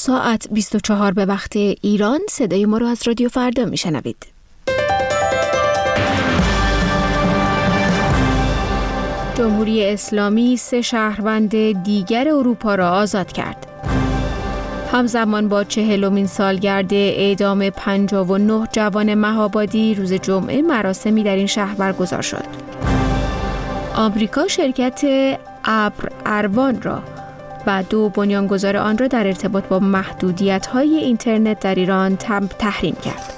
ساعت 24 به وقت ایران. صدای ما رو از رادیو فردا میشنوید. جمهوری اسلامی 3 شهروند دیگر اروپا را آزاد کرد. همزمان با 40مین سالگرد اعدام 59 جوان مهابادی روز جمعه مراسمی در این شهر برگزار شد. آمریکا شرکت ابر اروان را و 2 بنیانگذار آن را در ارتباط با محدودیت‌های اینترنت در ایران تحریم کرد.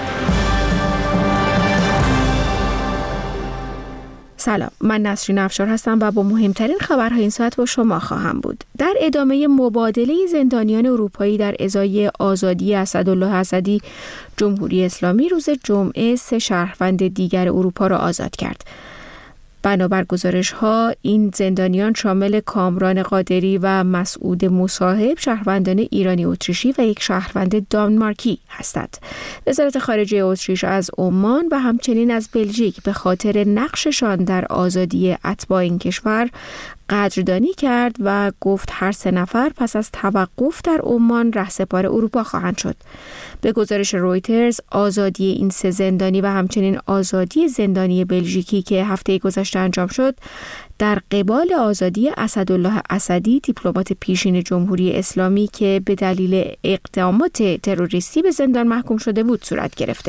سلام، من نسرین افشار هستم و با مهمترین خبرهای این ساعت با شما خواهم بود. در ادامه مبادله زندانیان اروپایی در ازای آزادی اسدالله اسدی، جمهوری اسلامی روز جمعه 3 شهروند دیگر اروپا را آزاد کرد. بنابر گزارش‌ها این زندانیان شامل کامران قادری و مسعود مصاحب، شهروندان ایرانی اتریشی و 1 شهروند دانمارکی هستند. وزارت خارجه اتریش از عمان و همچنین از بلژیک به خاطر نقششان در آزادی اتباع این کشور قدردانی کرد و گفت هر 3 نفر پس از توقف در عمان رهسپار اروپا خواهند شد. به گزارش رویترز، آزادی این 3 زندانی و همچنین آزادی زندانی بلژیکی که هفته گذشته انجام شد در قبال آزادی اسدالله اسدی، دیپلمات پیشین جمهوری اسلامی که به دلیل اقدامات تروریستی به زندان محکوم شده بود صورت گرفته.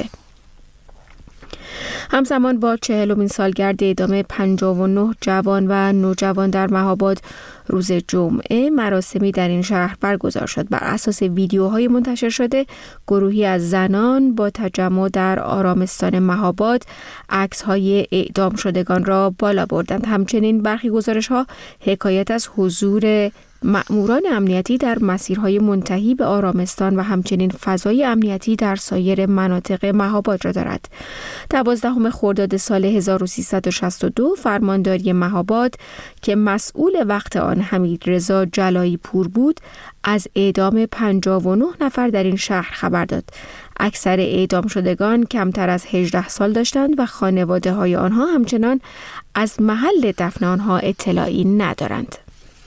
همزمان با 40مین سالگرد اعدام 59 جوان و نوجوان در مهاباد روز جمعه مراسمی در این شهر برگزار شد. بر اساس ویدیوهای منتشر شده، گروهی از زنان با تجمع در آرامستان مهاباد عکس‌های اعدام شدگان را بالا بردند. همچنین برخی گزارش‌ها حکایت از حضور مأموران امنیتی در مسیرهای منتهی به آرامستان و همچنین فضای امنیتی در سایر مناطق مهاباد را دارد. 12 خرداد سال 1362 فرمانداری مهاباد که مسئول وقت آن حمیدرضا جلایی پور بود، از اعدام 59 نفر در این شهر خبر داد. اکثر اعدام شدگان کمتر از 18 سال داشتند و خانواده های آنها همچنان از محل دفن آنها اطلاعی ندارند.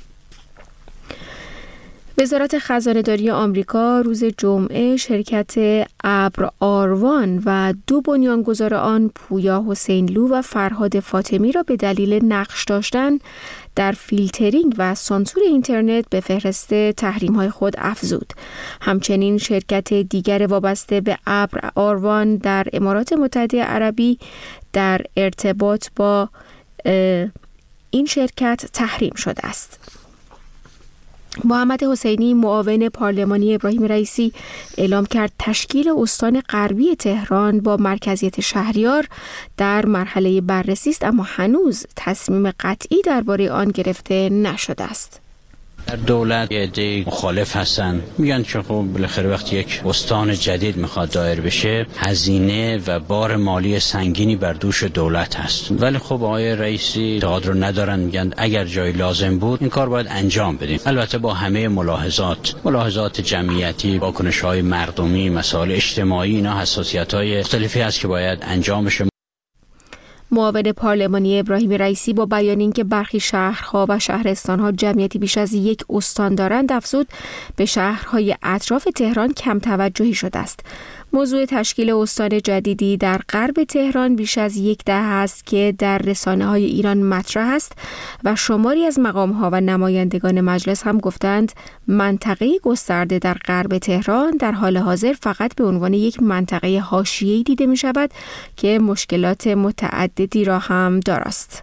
وزارت خزانه‌داری آمریکا روز جمعه شرکت ابر اروان و 2 بنیانگذار آن، پویا حسینلو و فرهاد فاطمی را به دلیل نقش داشتن در فیلترینگ و سانسور اینترنت به فهرست تحریم‌های خود افزود. همچنین شرکت دیگر وابسته به ابر اروان در امارات متحده عربی در ارتباط با این شرکت تحریم شده است. محمد حسینی، معاون پارلمانی ابراهیم رئیسی، اعلام کرد تشکیل استان غربی تهران با مرکزیت شهریار در مرحله بررسی است، اما هنوز تصمیم قطعی درباره آن گرفته نشده است. در دولت یه عده مخالف هستن، میگن که خب بالاخره وقتی یک استان جدید میخواد دایر بشه هزینه و بار مالی سنگینی بر دوش دولت هست، ولی خب آقای رئیسی اعتقاد رو ندارن، میگن اگر جای لازم بود این کار باید انجام بدیم، البته با همه ملاحظات جمعیتی، واکنش‌های مردمی، مسائل اجتماعی، اینا حساسیت‌های مختلفی هست که باید انجام بشه. معاون پارلمانی ابراهیم رئیسی با بیان اینکه برخی شهرها و شهرستانها جمعیتی بیش از 1 استان دارند، افزود به شهرهای اطراف تهران کم توجهی شده است. موضوع تشکیل استان جدیدی در غرب تهران بیش از 10 دهه است که در رسانه‌های ایران مطرح است و شماری از مقام‌ها و نمایندگان مجلس هم گفتند منطقه گسترده در غرب تهران در حال حاضر فقط به عنوان یک منطقه حاشیه‌ای دیده می‌شود که مشکلات متعددی را هم دارد.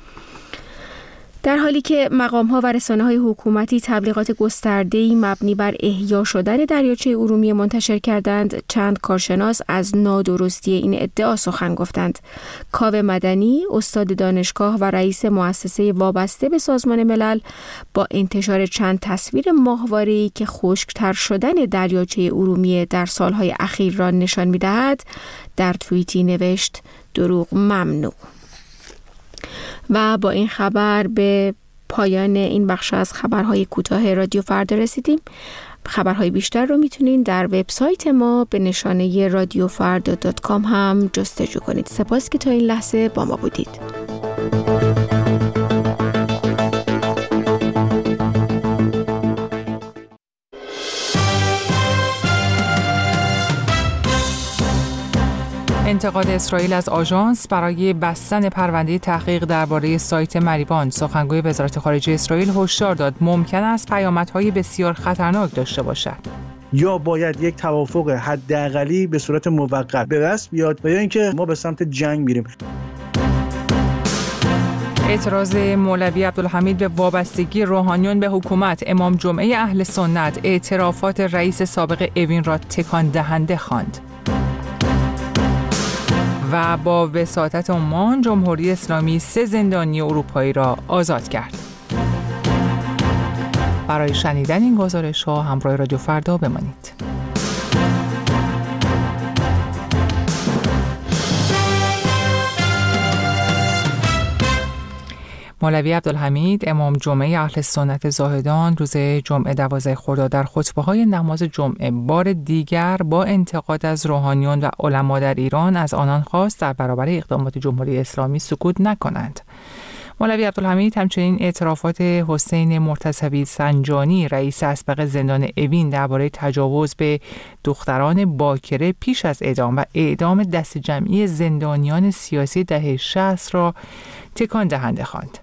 در حالی که مقام‌ها و رسانه‌های حکومتی تبلیغات گسترده‌ای مبنی بر احیا شدن دریاچه ارومیه منتشر کردند، چند کارشناس از نادرستی این ادعا سخن گفتند. کاوه مدنی، استاد دانشگاه و رئیس مؤسسه وابسته به سازمان ملل، با انتشار چند تصویر ماهواره‌ای که خشک‌تر شدن دریاچه ارومیه در سالهای اخیر را نشان می‌دهد، در توییتی نوشت: دروغ ممنوع. و با این خبر به پایان این بخش از خبرهای کوتاه رادیو فردا رسیدیم. خبرهای بیشتر رو میتونین در وبسایت ما به نشانه radiofarda.com هم جستجو کنید. سپاس که تا این لحظه با ما بودید. انتقاد اسرائیل از آژانس برای بستن پرونده تحقیق درباره سایت مریوان. سخنگوی وزارت خارجه اسرائیل هشدار داد ممکن است پیامدهای بسیار خطرناک داشته باشد. یا باید یک توافق حداقلی به صورت موقت به دست بیاد و یا اینکه ما به سمت جنگ میریم. اعتراض مولوی عبدالحمید به وابستگی روحانیون به حکومت. امام جمعه اهل سنت اعترافات رئیس سابق اوین را تکان دهنده خواند. و با وساطت عمان جمهوری اسلامی 3 زندانی اروپایی را آزاد کرد. برای شنیدن این گزارش‌ها همراه رادیو فردا بمانید. مولوی عبدالحمید امام جمعه اهل سنت زاهدان روز جمعه 12 خرداد در خطبه‌های نماز جمعه بار دیگر با انتقاد از روحانیون و علما در ایران از آنان خواست در برابر اقدامات جمهوری اسلامی سکوت نکنند. مولوی عبدالحمید همچنین اعترافات حسین مرتضوی سنجانی رئیس اسبق زندان اوین درباره تجاوز به دختران باکره پیش از اعدام و اعدام دست جمعی زندانیان سیاسی دهه 60 را تکان دهنده خواند.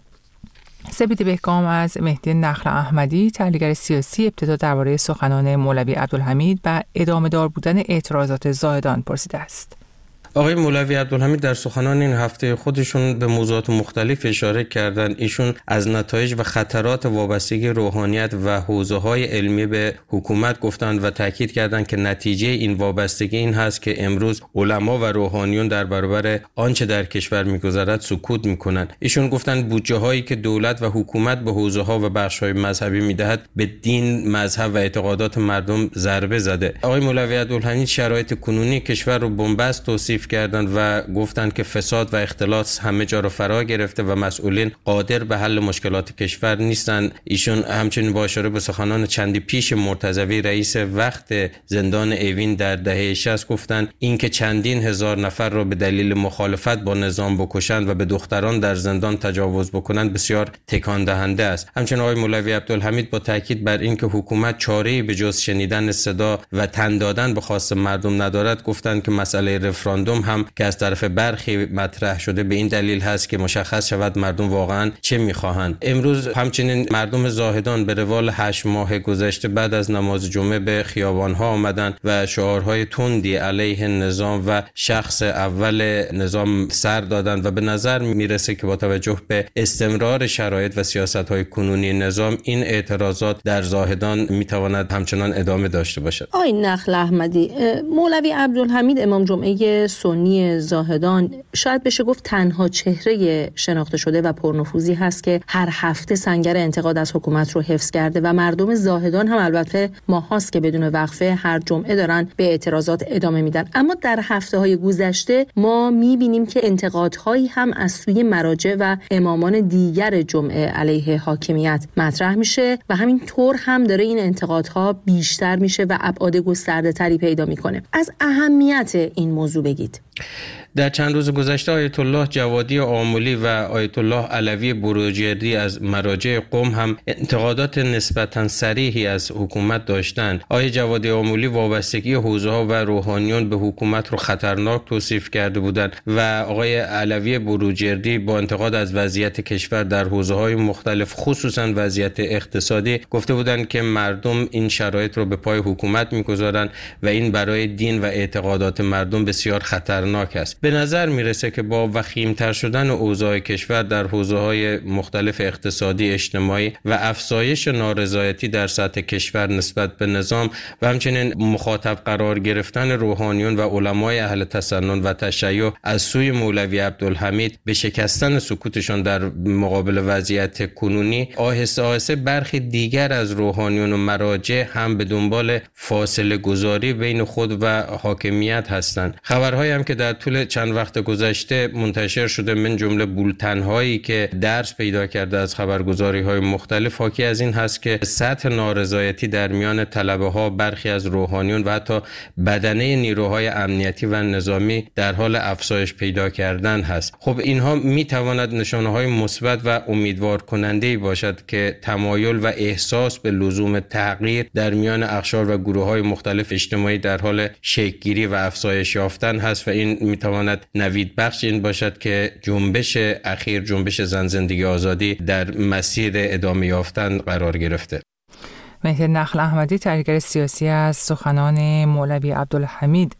سپید بهکام از مهدی نخل احمدی تحلیلگر سیاسی ابتدا درباره سخنان مولوی عبدالحمید و ادامه دار بودن اعتراضات زاهدان پرسیده است. آقای مولوی عبدالحمید در سخنان این هفته خودشون به موضوعات مختلف اشاره کردند. ایشون از نتایج و خطرات وابستگی روحانیت و حوزه‌های علمی به حکومت گفتند و تاکید کردند که نتیجه این وابستگی این هست که امروز علما و روحانیون در برابر آنچه در کشور می‌گذرد سکوت می‌کنند. ایشون گفتند بودجه‌هایی که دولت و حکومت به حوزه‌ها و بخش‌های مذهبی می‌دهد به دین، مذهب و اعتقادات مردم ضربه زده. آقای مولوی عبدالحمید شرایط کنونی کشور رو بنبست توصیف کردند و گفتند که فساد و اختلاس همه جا رو فرا گرفته و مسئولین قادر به حل مشکلات کشور نیستند. ایشون همچنین با اشاره به سخنان چندی پیش مرتضوی رئیس وقت زندان اوین در دهه 60 گفتند اینکه چندین هزار نفر را به دلیل مخالفت با نظام بکشند و به دختران در زندان تجاوز بکنند بسیار تکان دهنده است. همچنین آقای مولوی عبدالحمید با تاکید بر اینکه حکومت چاره‌ای به جز شنیدن صدا و تن دادن به خواست مردم ندارد گفتند که مسئله رفراندوم هم که از طرف برخی مطرح شده به این دلیل هست که مشخص شود مردم واقعا چه می‌خواهند. امروز همچنین مردم زاهدان به روال 8 ماه گذشته بعد از نماز جمعه به خیابان‌ها آمدند و شعارهای تندی علیه نظام و شخص اول نظام سر دادند و به نظر میرسه که با توجه به استمرار شرایط و سیاست‌های کنونی نظام این اعتراضات در زاهدان میتواند همچنان ادامه داشته باشد. آقای نخل احمدی، مولوی عبدالحمید امام جمعه سنی زاهدان شاید بشه گفت تنها چهره شناخته شده و پرنفوذی هست که هر هفته سنگر انتقاد از حکومت رو حفظ کرده و مردم زاهدان هم البته ماهاست که بدون وقفه هر جمعه دارن به اعتراضات ادامه میدن. اما در هفته‌های گذشته ما میبینیم که انتقادهایی هم از سوی مراجع و امامان دیگر جمعه علیه حاکمیت مطرح میشه و همین طور هم داره این انتقادها بیشتر میشه و ابعاد گسترده‌تری پیدا میکنه. از اهمیت این موضوع بگید. در چند روز گذشته آیت الله جوادی آملی و آیت الله علوی بروجردی از مراجع قم هم انتقادات نسبتاً صریحی از حکومت داشتند. آیت جوادی آملی وابستگی حوزه‌ها و روحانیون به حکومت رو خطرناک توصیف کرده بودند و آقای علوی بروجردی با انتقاد از وضعیت کشور در حوزه‌های مختلف خصوصاً وضعیت اقتصادی گفته بودند که مردم این شرایط رو به پای حکومت می‌گذارند و این برای دین و اعتقادات مردم بسیار خطرناک است. به نظر میرسه که با وخیم‌تر شدن اوضاع کشور در حوزه‌های مختلف اقتصادی، اجتماعی و افزایش نارضایتی در سطح کشور نسبت به نظام و همچنین مخاطب قرار گرفتن روحانیون و علمای اهل تسنن و تشیع از سوی مولوی عبدالحمید به شکستن سکوتشان در مقابل وضعیت کنونی، آهسته آهسته برخی دیگر از روحانیون و مراجع هم به دنبال فاصله گذاری بین خود و حاکمیت هستند. خبرهایی هم که در طول چند وقت گذشته منتشر شده من جمله بولتن‌هایی که درس پیدا کرده از خبرگزاری‌های مختلف حاکی از این هست که سطح نارضایتی در میان طلبه‌ها، برخی از روحانیون و حتی بدنه نیروهای امنیتی و نظامی در حال افزایش پیدا کردن هست. خب اینها میتواند نشانه‌های مثبت و امیدوار کننده‌ای باشد که تمایل و احساس به لزوم تغییر در میان اقشار و گروه‌های مختلف اجتماعی در حال شکل‌گیری و افزایش یافتن هست و این میتواند نوید بخش این باشد که جنبش اخیر، جنبش زن زندگی آزادی در مسیر ادامه یافتن قرار گرفته. مهدی نخل احمدی، تحلیلگر سیاسی، از سخنان مولوی عبدالحمید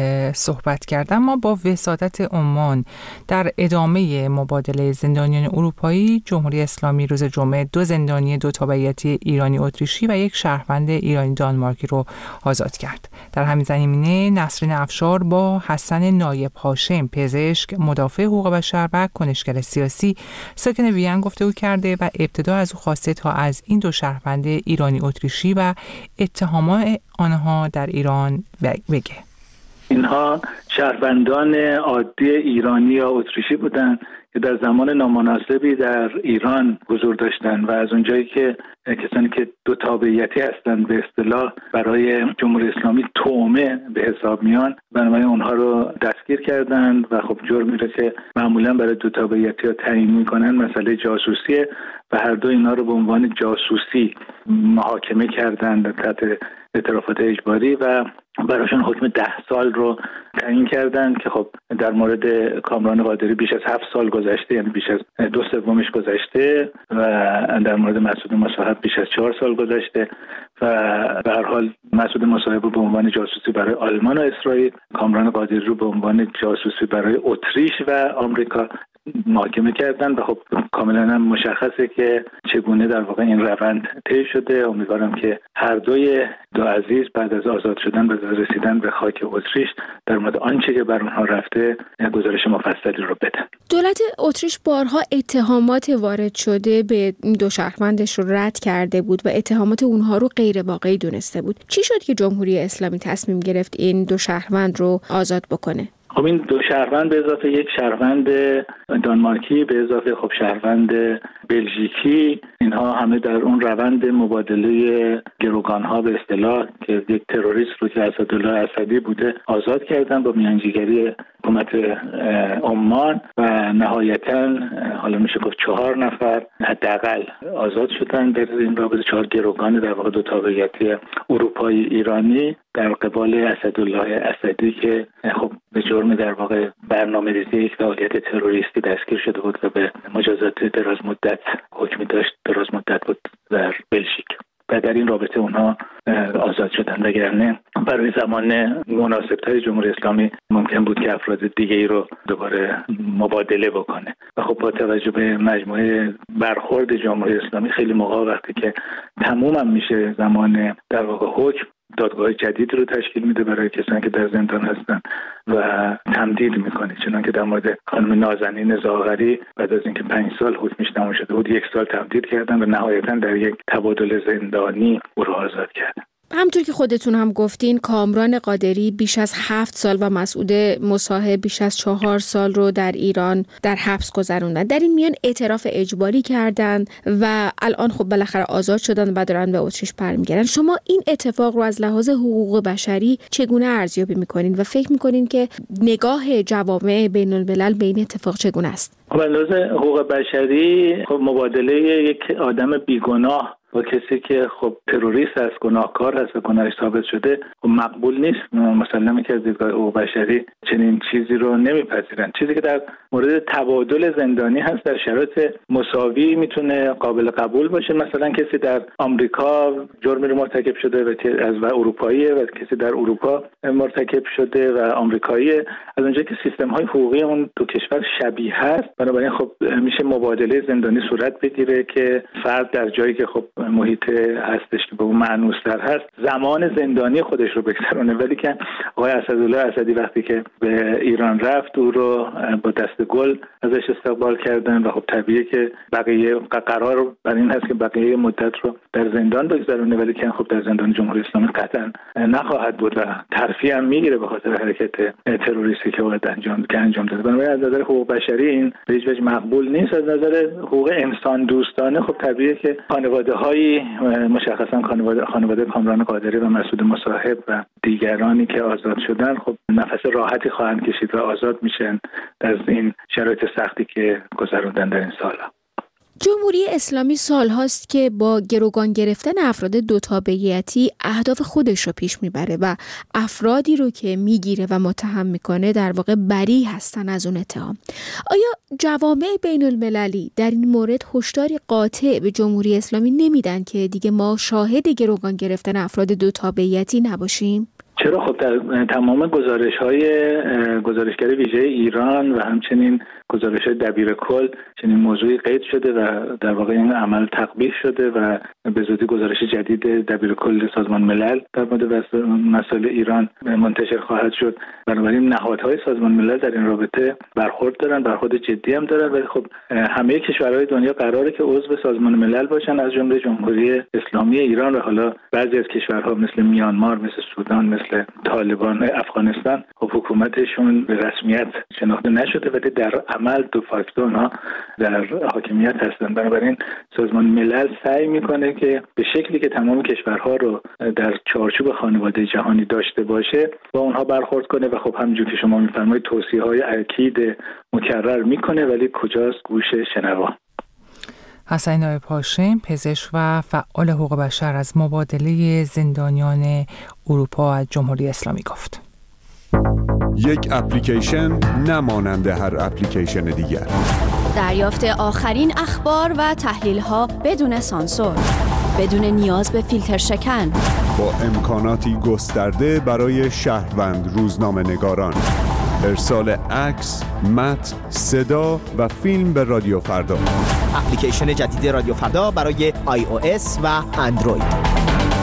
صحبت کردم. ما با وساطت عمان در ادامه مبادله زندانیان اروپایی، جمهوری اسلامی روز جمعه 2 زندانی 2 تابعیتی ایرانی اتریشی و 1 شهروند ایرانی دانمارکی رو آزاد کرد. در همین زمینه نسرین افشار با حسن نایب هاشم، پزشک، مدافع حقوق بشر و کنشگر سیاسی ساکن وین گفتگو کرده و ابتدا از او خواسته تا از این 2 شهروند ایرانی اتریشی و اتهامات آنها در ایران بگه. اینها شهروندان عادی ایرانی یا اتریشی بودند که در زمان نامناسبی در ایران حضور داشتند و از اونجایی که کسانی که 2 تابعیتی هستند به اصطلاح برای جمهوری اسلامی تومه به حساب میان، بنابراین اونها رو دستگیر کردند و خب جرمی رو که معمولا برای 2 تابعیتی ها تعیین میکنن مسئله جاسوسیه و هر دو اینا رو به عنوان جاسوسی محاکمه کردند تحت اعترافات اجباری و براشون حکم 10 سال رو تعیین کردند که خب در مورد کامران قادری بیش از 7 سال گذشته، یعنی بیش از 2/3 گذشته و در مورد مسعود مصاحب بیش از 4 سال گذشته و به هر حال مسعود مصاحب رو به عنوان جاسوسی برای آلمان و اسرائیل، کامران قادری رو به عنوان جاسوسی برای اتریش و آمریکا محاکمه کردن و خب کاملا هم مشخصه که چگونه در واقع این روند طی شده. امیدوارم که هر دو عزیز بعد از آزاد شدن و رسیدن به خاک اتریش در مورد آنچه که بر اونها رفته گزارش مفصلی رو بدن. دولت اتریش بارها اتهامات وارد شده به 2 شهروندش رو رد کرده بود و اتهامات اونها رو غیر واقعی دونسته بود. چی شد که جمهوری اسلامی تصمیم گرفت این 2 شهروند رو آزاد بکنه؟ خب این 2 شهروند به اضافه 1 شهروند دانمارکی به اضافه خب شهروند بلژیکی، اینها همه در اون روند مبادله گروگان‌ها به اصطلاح که یک تروریست رو که اسدالله اسدی بوده آزاد کردن با میانجیگری حکومت عمان و نهایتاً حالا میشه گفت 4 نفر حداقل آزاد شدن در این رابطه. 4 گروگان در واقع 2 تابعیتی اروپایی ایرانی در قبال اسدالله اسدی که خب به جرم در واقع برنامه‌ریزی یک فعالیت تروریستی دستگیر شده بود و به مجازات دراز مدت حکمی داشت، دراز مدت بود در بلژیک و در این رابطه اونها آزاد شدن. وگرنه برای زمان مناسب‌تر جمهوری اسلامی ممکن بود که افراد دیگه‌ای رو دوباره مبادله بکنه و خب با توجه به مجموعه برخورد جمهوری اسلامی خیلی موقع وقتی که تمومم میشه زمان در واقع حکم، دادگاه جدید رو تشکیل میده برای کسانی که در زندان هستن و تمدید میکنه. چنانکه در مورد خانم نازنین زاغری بعد از اینکه 5 سال حکمش تموم شده بود 1 سال تمدید کردن و نهایتا در یک تبادل زندانی او رو آزاد کردن. همونطور که خودتون هم گفتین کامران قادری بیش از 7 سال و مسعود مصاحب بیش از 4 سال رو در ایران در حبس گذروندن. در این میان اعتراف اجباری کردن و الان خب بالاخره آزاد شدن و دارن به اتریش برمیگردن. شما این اتفاق رو از لحاظ حقوق بشری چگونه ارزیابی میکنین و فکر میکنین که نگاه جوامع بین الملل به این اتفاق چگونه است؟ خب از لحاظ حقوق بشری خب مبادله یک آدم بیگناه با کسی که خب تروریست است، گناهکار هست و گناهش ثابت شده خب مقبول نیست. مسلمه که از دیدگاه حقوق بشری چنین چیزی رو نمیپذیرن. چیزی که در مورد تبادل زندانی هست در شرایط مساوی میتونه قابل قبول باشه. مثلا کسی در آمریکا جرمی رو مرتکب شده و اروپاییه و کسی در اروپا مرتکب شده و آمریکاییه. از اونجایی که سیستم‌های حقوقی اون 2 کشور شبیه هست بنابراین خب میشه مبادله زندانی صورت بگیره که فرد در جایی که خب محیط هستش که به اون معنوس‌تر هست زمان زندانی خودش رو بگذرونه. ولی که آقای اسدالله اسدی وقتی که به ایران رفت او رو با دست گل ازش استقبال کردن و خب طبیعیه که بقیه قرار بر این هست که بقیه مدت رو در زندان بگذرونه، ولی که خب در زندان جمهوری اسلامی قطعا نخواهد بود و ترفیع هم میگیره به خاطر حرکت تروریستی که باید انجام داده. بنابراین از نظر حقوق بشری این به هیچ وجه مقبول نیست. از نظر حقوق انسان دوستانه خب طبیعیه که خانواده‌های مشخصا خانواده کامران قادری و مسعود مصاحب و دیگرانی که آزاد شدن خب نفس راحتی خواهند کشید و آزاد میشن از این شرایط سختی که گذروندن در این سال‌ها. جمهوری اسلامی سالهاست که با گروگان گرفتن افراد دوتابعیتی اهداف خودش رو پیش میبره و افرادی رو که میگیره و متهم میکنه در واقع بری هستن از اون اتهام. آیا جوامع بین المللی در این مورد هشداری قاطع به جمهوری اسلامی نمیدن که دیگه ما شاهد گروگان گرفتن افراد دوتابعیتی نباشیم؟ چرا؟ خب در تمام گزارشگر ویژه ایران و همچنین گزارش‌های دبیرکل چنین موضوعی قید شده و در واقع این عمل تقبیح شده و به زودی گزارش جدید دبیرکل سازمان ملل در مورد مسائل ایران منتشر خواهد شد. بنابراین نهادهای سازمان ملل در این رابطه برخورد دارن، برخورد جدی هم دارن، ولی خب همه کشورهای دنیا قراره که عضو سازمان ملل باشن، از جمله جمهوری اسلامی ایران و حالا بعضی از کشورها مثل میانمار، مثل سودان، مثل طالبان افغانستان حکومتشون به رسمیت شناخته نشده ولی در عمل دو فاکتو اونها در حاکمیت هستن. بنابراین سازمان ملل سعی میکنه که به شکلی که تمام کشورها رو در چارچوب خانواده جهانی داشته باشه با اونها برخورد کنه و خب همونجور که شما میفرمایید توصیه‌های اکید مکرر میکنه، ولی کجاست گوش شنوا؟ حسین نایب هاشم، پزشک و فعال حقوق بشر، از مبادله زندانیان اروپا از جمهوری اسلامی گفت. یک اپلیکیشن نمانند هر اپلیکیشن دیگر. دریافت آخرین اخبار و تحلیل‌ها بدون سانسور، بدون نیاز به فیلتر شکن، با امکاناتی گسترده برای شهروند روزنامه‌نگاران. ارسال عکس، متن، صدا و فیلم به رادیو فردا. اپلیکیشن جدید رادیو فردا برای iOS و اندروید.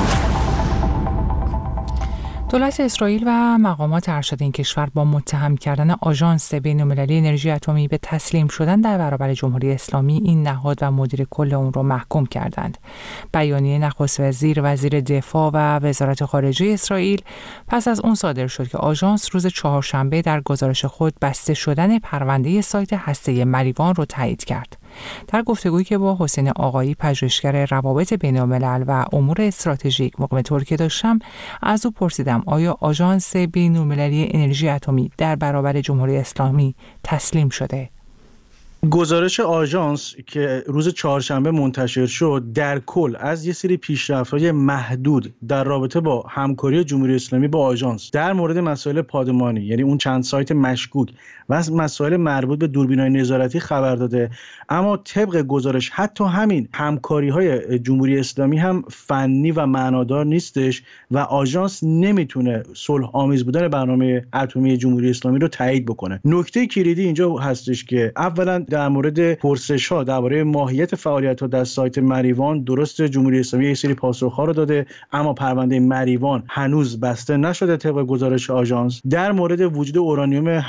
دولت اسرائیل و مقامات ارشد این کشور با متهم کردن آژانس بین‌المللی انرژی اتمی به تسلیم شدن در برابر جمهوری اسلامی این نهاد و مدیر کل اون را محکوم کردند. بیانیه نخست وزیر دفاع و وزارت خارجه اسرائیل پس از اون صادر شد که آژانس روز چهارشنبه در گزارش خود بسته شدن پرونده سایت هسته مریوان رو تایید کرد. در گفتگویی که با حسین آقایی، پژوهشگر روابط بین‌الملل و امور استراتژیک مقیم ترکیه داشتم، از او پرسیدم آیا آژانس بین‌المللی انرژی اتمی در برابر جمهوری اسلامی تسلیم شده؟ گزارش آژانس که روز چهارشنبه منتشر شد در کل از یه سری پیشرفت‌های محدود در رابطه با همکاری جمهوری اسلامی با آژانس در مورد مسائل پادمانی، یعنی اون چند سایت مشکوک و مسائل مربوط به دوربین‌های نظارتی خبر داده. اما طبق گزارش حتی همین همکاری‌های جمهوری اسلامی هم فنی و معنادار نیستش و آژانس نمیتونه صلح آمیز بودن برنامه اتمی جمهوری اسلامی رو تایید بکنه. نکته کلیدی اینجا هستش که اولا در مورد پرسش‌ها درباره ماهیت فعالیت‌ها در سایت مریوان، درست جمهوری اسلامی یک سری پاسخ‌ها رو داده اما پرونده مریوان هنوز بسته نشده طبق گزارش آژانس. در مورد وجود اورانیوم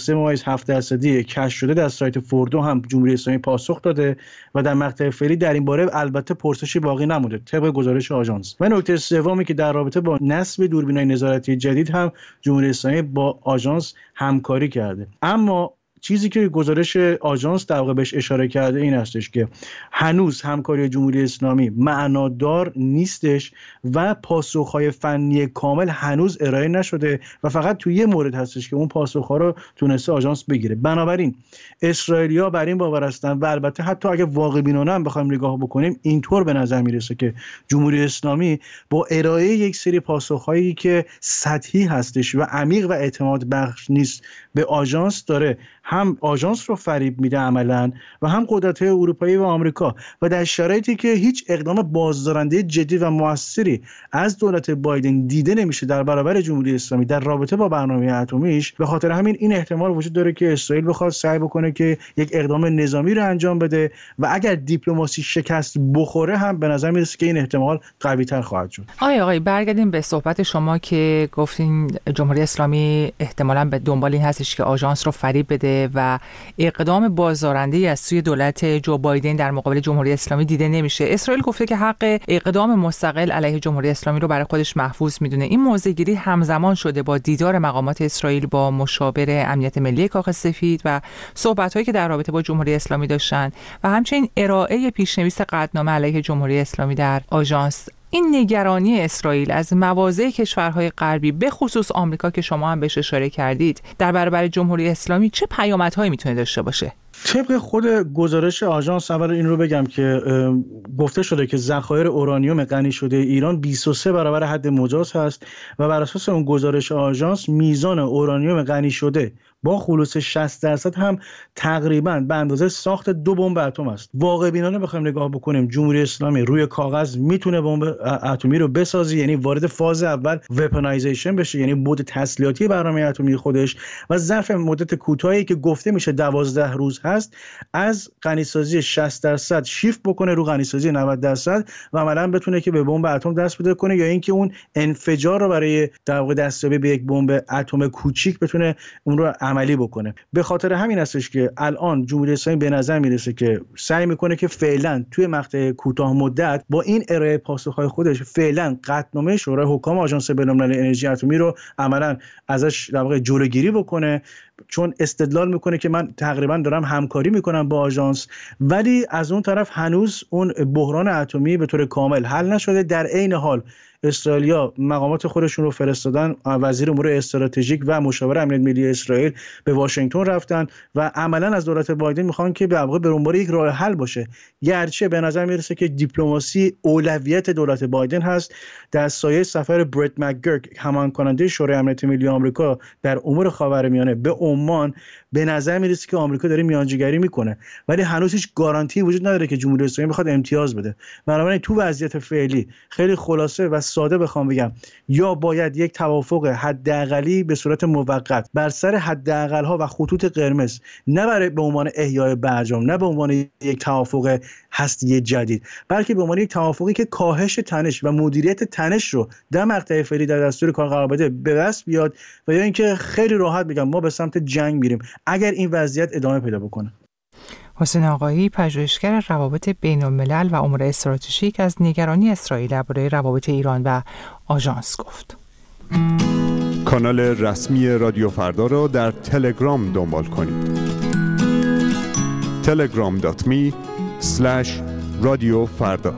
83.7% کشف شده در سایت فوردو هم جمهوری اسلامی پاسخ داده و در مقطع فعلی در این باره البته پرسشی باقی نمونده طبق گزارش آژانس. و نکته سومی که در رابطه با نصب دوربین‌های نظارتی جدید هم جمهوری اسلامی با آژانس همکاری کرده. اما چیزی که گزارش آژانس در واقع بهش اشاره کرده این هستش که هنوز همکاری جمهوری اسلامی معنادار نیستش و پاسخ‌های فنی کامل هنوز ارائه نشده و فقط توی یه مورد هستش که اون پاسخ‌ها رو تونسته آژانس بگیره. بنابراین اسرائیلی‌ها بر این باور هستن و البته حتی اگه واقع بینانه هم بخوایم نگاه بکنیم اینطور به نظر میرسه که جمهوری اسلامی با ارائه یک سری پاسخ‌هایی که سطحی هستش و عمیق و اعتماد بخش نیست به آژانس داره هم آژانس رو فریب میده عملاً و هم قدرت‌های اروپایی و آمریکا و در شرایطی که هیچ اقدام بازدارنده جدی و موثری از دولت بایدن دیده نمیشه در برابر جمهوری اسلامی در رابطه با برنامه اتمیش، به خاطر همین این احتمال وجود داره که اسرائیل بخواد سعی بکنه که یک اقدام نظامی رو انجام بده و اگر دیپلماسی شکست بخوره هم به نظر میرسه که این احتمال قوی‌تر خواهد شد. آقای برگردیم به صحبت شما که گفتین جمهوری اسلامی احتمالاً به دنبال این هستش که آژانس رو فریب بده و اقدام بازدارنده‌ای از سوی دولت جو بایدن در مقابل جمهوری اسلامی دیده نمیشه. اسرائیل گفته که حق اقدام مستقل علیه جمهوری اسلامی رو برای خودش محفوظ میدونه. این موضع‌گیری همزمان شده با دیدار مقامات اسرائیل با مشاور امنیت ملی کاخ سفید و صحبت‌هایی که در رابطه با جمهوری اسلامی داشتن و همچنین ارائه پیشنویس قطعنامه علیه جمهوری اسلامی در آژانس. این نگرانی اسرائیل از مواضع کشورهای غربی به خصوص آمریکا که شما هم بهش اشاره کردید در برابر جمهوری اسلامی چه پیامدهایی میتونه داشته باشه؟ طبق خود گزارش آژانس، اول این رو بگم که گفته شده که ذخایر اورانیوم غنی شده ایران 23 برابر حد مجاز هست و بر اساس اون گزارش آژانس میزان اورانیوم غنی شده با خلوص 60% هم تقریباً به اندازه ساخت 2 بمب اتم است. واقع بینانه بخوایم نگاه بکنیم، جمهوری اسلامی روی کاغذ میتونه بمب اتمی رو بسازه، یعنی وارد فاز اول وپنایزیشن بشه، یعنی بود تسلیحاتی برنامه اتمی خودش، و ظرف مدت کوتاهی که گفته میشه 12 روز هست از غنیسازی 60% شیفت بکنه رو غنیسازی 90% و عملاً بتونه که به بمب اتم دست پیدا کنه، یا اینکه اون انفجار رو برای در واقع دستیابی به یک بمب اتم کوچیک بتونه اون رو عملی بکنه. به خاطر همین هستش که الان جمهوری اسلامی به نظر میرسه که سعی میکنه که فعلا توی مقطع کوتاه مدت با این ارائه پاسخهای خودش فعلا قطعنامه شورای حکام آژانس بین‌المللی انرژی اتمی رو عملاً ازش در واقع جلوگیری بکنه، چون استدلال میکنه که من تقریبا دارم همکاری میکنم با آژانس، ولی از اون طرف هنوز اون بحران اتمی به طور کامل حل نشده. در عین حال اسرائیلیا مقامات خودشون رو فرستادن، وزیر امور استراتژیک و مشاور امنیت ملی اسرائیل به واشنگتن رفتن و عملا از دولت بایدن میخوان که به واقع به دنبال یک راه حل باشه. گرچه به نظر میرسه که دیپلماسی اولویت دولت بایدن هست. در سایه سفر برت مکگرک، همان کننده شورای امنیت ملی آمریکا در امور خاورمیانه به عمان، به نظر میرسه که آمریکا داره میانجیگری میکنه، ولی هنوز هیچ گارانتی وجود نداره که جمهوری اسلامی بخواد امتیاز بده. بنابراین تو وضعیت فعلی خیلی خلاصه و ساده بخوام بگم، یا باید یک توافق حداقلی به صورت موقت بر سر حداقل‌ها و خطوط قرمز، نه برای به عنوان احیای برجام، نه به عنوان یک توافق هستی جدید، بلکه به عنوان یک توافقی که کاهش تنش و مدیریت تنش رو در مقطع فعلی در دستور کار قرار بده به دست بیاد، و یا اینکه خیلی راحت بگم ما به سمت جنگ میریم اگر این وضعیت ادامه پیدا بکنه. حسین آقایی، پژوهشگر روابط بین‌الملل و امور استراتژیک، از نگرانی اسرائیل درباره روابط ایران و آژانس گفت. کانال رسمی رادیو فردا را در تلگرام دنبال کنید. telegram.me/رادیوفردا.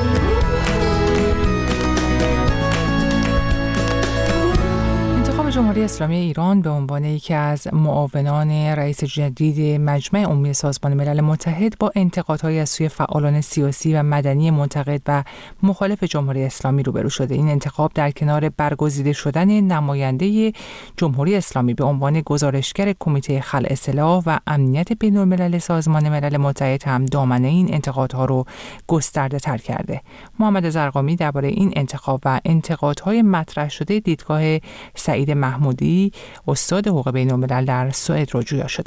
جمهوری اسلامی ایران به عنوان یکی از معاونان رئیس جدید مجمع عمومی سازمان ملل متحد با انتقادهای از سوی فعالان سیاسی و مدنی منتقد و مخالف جمهوری اسلامی روبرو شده. این انتخاب در کنار برگزیده شدن نماینده جمهوری اسلامی به عنوان گزارشگر کمیته خلع اصلاح و امنیت بین‌الملل سازمان ملل متحد هم دامنه این انتقادها رو گسترده تر کرده. محمد زرقامی درباره این انتخاب و انتقادهای مطرح شده دیدگاه سعید محمودی، استاد حقوق بین‌الملل در سوئد رو جویا شده.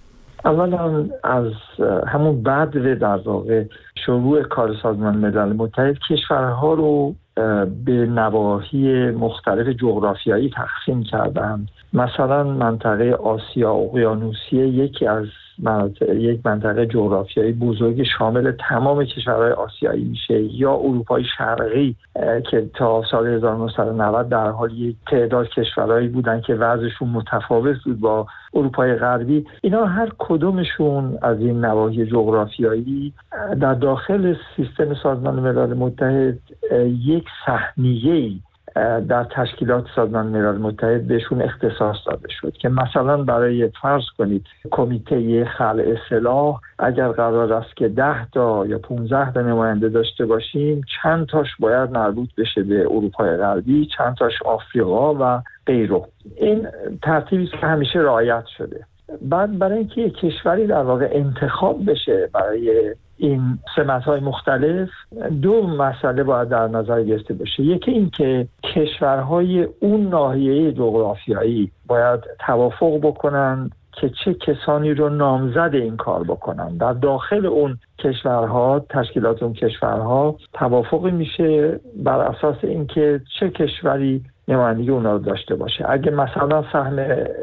اولا از همون بعد در واقع شروع کار سازمان ملل متحد کشورها رو به نواحی مختلف جغرافیایی تقسیم کردند. مثلا منطقه آسیا اقیانوسیه یکی از یک منطقه جغرافیایی بزرگ شامل تمام کشورهای آسیایی میشه، یا اروپای شرقی که تا سال 1990 در حال یک تعداد کشورهایی بودن که وضعشون متفاوت بود با اروپای غربی. اینا هر کدومشون از این نواحی جغرافیایی در داخل سیستم سازمان ملل متحد یک سهمیه‌ای در تشکیلات سازمان ملل متحد بهشون اختصاص داده شد که مثلا برای فرض کنید کمیته خلع اصلاح اگر قرار است که 10 تا یا 15 تا نماینده داشته باشیم، چند تاش باید مربوط بشه به اروپای غربی، چند تاش آفریقا و غیره. این ترتیبی که همیشه رعایت شده. بعد برای اینکه کشوری در واقع انتخاب بشه برای این سمت‌های مختلف، دو مسئله باید در نظر گرفته باشه. یکی این که کشورهای اون ناحیه جغرافیایی باید توافق بکنن که چه کسانی رو نامزد این کار بکنن. در داخل اون کشورها، تشکیلات اون کشورها توافق میشه بر اساس اینکه چه کشوری نمایندگی اونا رو داشته باشه. اگه مثلا سهم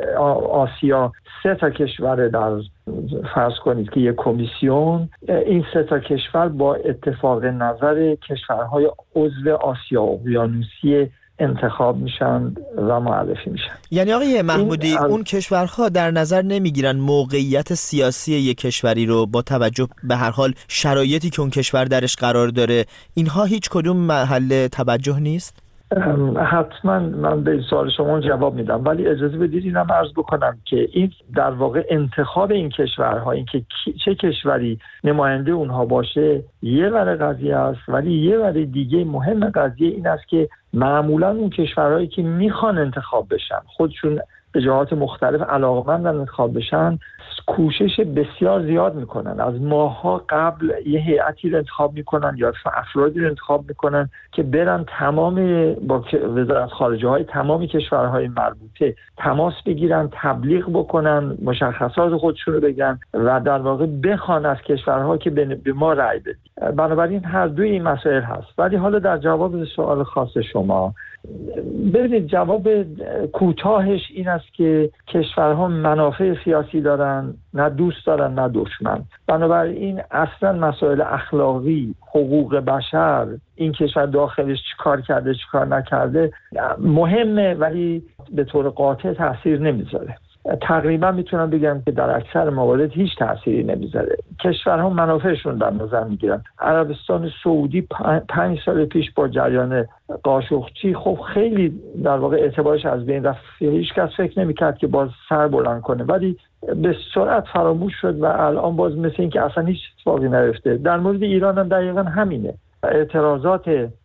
آسیا 3 تا کشور در فرض کنید که یک کمیسیون، این 3 تا کشور با اتفاق نظر کشورهای عضو آسیا اقیانوسیه انتخاب میشن و معرفی میشن. یعنی آقای محمودی اون کشورها در نظر نمیگیرن موقعیت سیاسی یک کشوری رو با توجه به هر حال شرایطی که اون کشور درش قرار داره، اینها هیچ کدوم محل توجه نیست؟ حتما من به سوال شما جواب میدم، ولی اجازه بدید اینم عرض بکنم که این در واقع انتخاب این کشورها، این که چه کشوری نماینده اونها باشه یه ور قضیه است، ولی یه ور دیگه مهم قضیه این است که معمولا اون کشورهایی که میخوان انتخاب بشن، خودشون به جهات مختلف علاقه‌مندن انتخاب بشن، کوشش بسیار زیاد میکنن. از ماه‌ها قبل یه هیئتی رو انتخاب میکنن یا افرادی رو انتخاب میکنن که برن تمام با وزارت خارجه های تمامی کشورهای مربوطه تماس بگیرن، تبلیغ بکنن، مشخصات خودشون رو بگن و در واقع بخوان از کشورها که به ما رأی بدید. بنابراین هر دوی این مسائل هست. ولی حالا در جواب سوال خاص شما، ببینید جواب کوتاهش این است که کشورها منافع سیاسی دارن، نه دوست دارن نه دشمن. بنابراین اصلا مسائل اخلاقی، حقوق بشر، این کشور داخلش چیکار کرده چیکار نکرده مهمه، ولی به طور قاطع تاثیر نمیذاره. تقریبا میتونم بگم که در اکثر موارد هیچ تأثیری نمیذاره. کشورها منافعشون در نظر میگیرن. عربستان سعودی 5 سال پیش با جریان قاشقچی خب خیلی در واقع اعتبارش از بین رفت. هیچ کس فکر نمیکرد که باز سر بلند کنه، ولی به سرعت فراموش شد و الان باز مثل این که اصلا هیچ اتفاقی نیفته. در مورد ایران هم دقیقا همینه. اعتراضات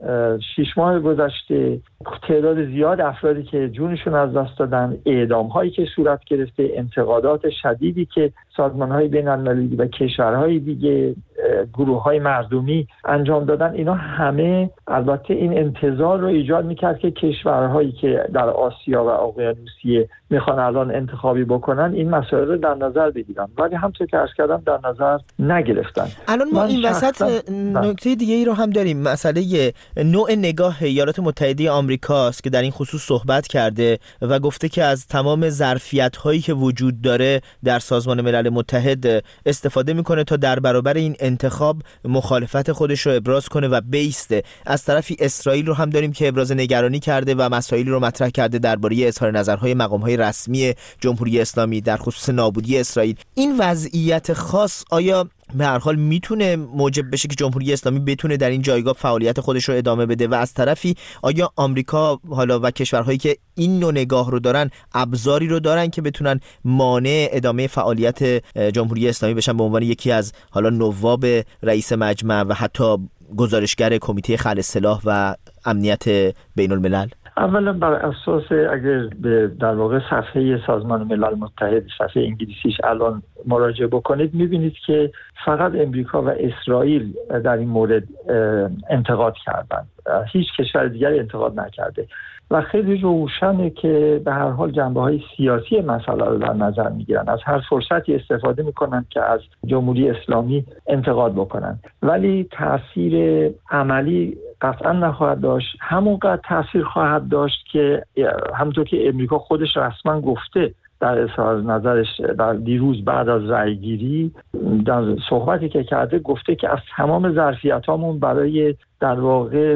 6 ماه گذشته، تعداد زیاد افرادی که جونشون از دست دادن، اعدام‌هایی که صورت گرفته، انتقادات شدیدی که سازمان‌های بین‌المللی و کشورهای دیگه، گروه‌های مردمی انجام دادن، اینا همه البته این انتظار رو ایجاد می‌کرد که کشورهایی که در آسیا و اقیانوسیه میخوان الان انتخابی بکنن این مسائل رو در نظر بگیرن، ولی همونطور که عرض کردم در نظر نگرفتن. الان ما این وسط نکته دیگه ای رو هم داریم، مسئله نوع نگاه ایالات متحده آمریکاست که در این خصوص صحبت کرده و گفته که از تمام ظرفیت‌هایی که وجود داره در سازمان ملل متحد استفاده میکنه تا در برابر این انتخاب مخالفت خودش رو ابراز کنه و بیسته. از طرفی اسرائیل رو هم داریم که ابراز نگرانی کرده و مسائلی رو مطرح کرده درباره اظهار نظرهای مقام‌های رسمی جمهوری اسلامی در خصوص نابودی اسرائیل. این وضعیت خاص آیا به هر حال میتونه موجب بشه که جمهوری اسلامی بتونه در این جایگاه فعالیت خودش رو ادامه بده و از طرفی آیا آمریکا حالا و کشورهایی که این نوع نگاه رو دارن ابزاری رو دارن که بتونن مانع ادامه فعالیت جمهوری اسلامی بشن به عنوان یکی از حالا نواب رئیس مجمع و حتی گزارشگر کمیته خلع سلاح و امنیت بین الملل؟ اولا بر اساس اگر به در واقع صفحه سازمان ملل متحد، صفحه انگلیسیش الان مراجعه بکنید میبینید که فقط امریکا و اسرائیل در این مورد انتقاد کردند، هیچ کشور دیگری انتقاد نکرده و خیلی روشنه که به هر حال جنبه‌های سیاسی مسئله رو در نظر میگیرن، از هر فرصتی استفاده میکنن که از جمهوری اسلامی انتقاد بکنن، ولی تأثیر عملی قطعا نخواهد داشت. همونقدر تأثیر خواهد داشت که همونطور که امریکا خودش رسما گفته در اظهار نظرش در دیروز بعد از رأیگیری در صحبتی که کرده، گفته که از تمام ظرفیتامون برای در واقع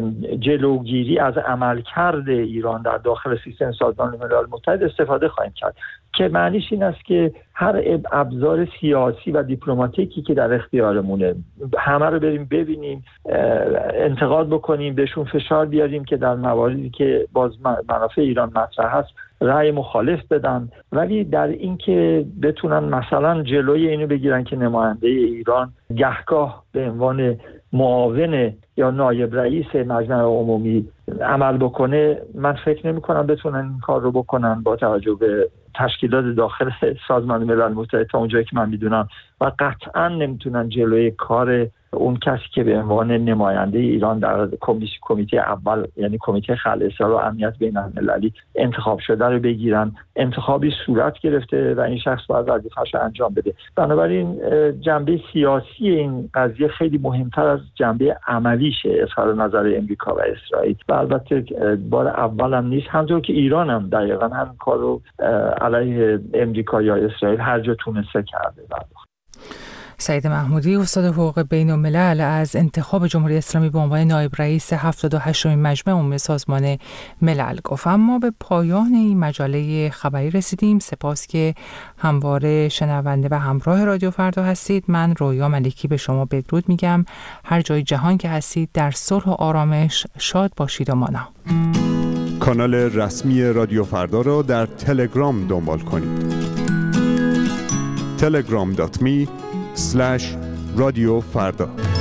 جلوگیری از عملکرد ایران در داخل سیستم سازمان ملل متحد استفاده خواهیم کرد، که معنیش این است که هر ابزار سیاسی و دیپلماتیکی که در اختیارمونه همه رو بریم ببینیم، انتقاد بکنیم، بهشون فشار بیاریم که در مواردی که باز منافع ایران مطرح هست رأی مخالف بدن، ولی در این که بتونن مثلا جلوی اینو بگیرن که نماینده ایران گهگاه به عنوان معاون یا نایب رئیس مجمع عمومی عمل بکنه، من فکر نمی کنم بتونن این کار رو بکنن با توجه به تشکیلات داخل سازمان ملل متحد تا اونجایی که من میدونم، و قطعا نمیتونن جلوی کار اون کسی که به عنوان نماینده ایران در کمیته اول یعنی کمیته خلع سلاح و امنیت بین المللی انتخاب شده رو بگیرن. انتخابی صورت گرفته و این شخص باید وظیفه‌اش رو انجام بده. بنابراین جنبه سیاسی این قضیه خیلی مهمتر از جنبه عملیشه، اظهار نظر امریکا و اسرائیل، و البته بار اول هم نیست، همونطور که ایران هم دقیقاً همین کارو علیه امریکا یا اسرائیل هر جا تونسته کرده. سعید محمودی استاد حقوق بین الملل از انتخاب جمهوری اسلامی به عنوان نایب رئیس 78مین مجمع عمومی سازمان ملل گفت. اما به پایان این مجله خبری رسیدیم. سپاس که همواره شنونده و همراه رادیو فردا هستید. من رویا ملکی به شما بدرود میگم. هر جای جهان که هستید در صلح و آرامش شاد باشید و مانا. کانال رسمی رادیو فردا را در تلگرام دنبال کنید. telegram.me/رادیو فردا